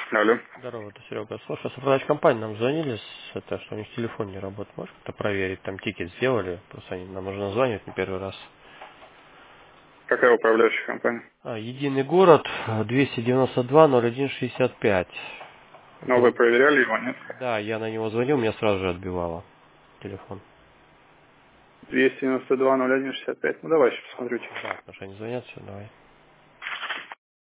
Алло. Здорово, это Серега. Слушай, с управляющей компании нам звонили, что у них телефон не работает. Можешь это проверить? Там тикет сделали, просто нам нужно названивать не первый раз. Какая управляющая компания? Единый город, 292-01-65. Ну, вы проверяли его, нет? Да, я на него звонил, меня сразу же отбивало телефон. 292-01-65. Ну, давай сейчас посмотрю. Да, потому что они звонят, все, давай.